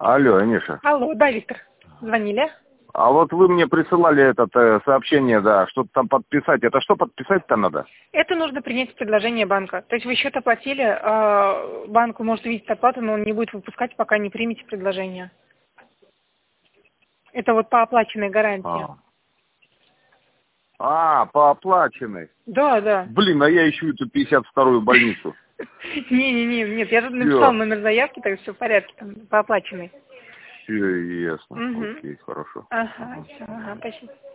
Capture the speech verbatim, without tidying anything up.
Алло, Миша. Алло, да, Виктор. Звонили? А вот вы мне присылали это э, сообщение, да, что-то там подписать. Это что подписать-то надо? Это нужно принять предложение банка. То есть вы счет оплатили, а банк может увидеть оплату, но он не будет выпускать, пока не примете предложение. Это вот по оплаченной гарантии. А, а по оплаченной. Да, да. Блин, а я ищу эту пятьдесят вторую больницу. Не-не-не, нет, я же написал номер заявки, так все в порядке, там, по оплаченной. Все ясно. Угу. Окей, хорошо. Ага, все, ага, спасибо.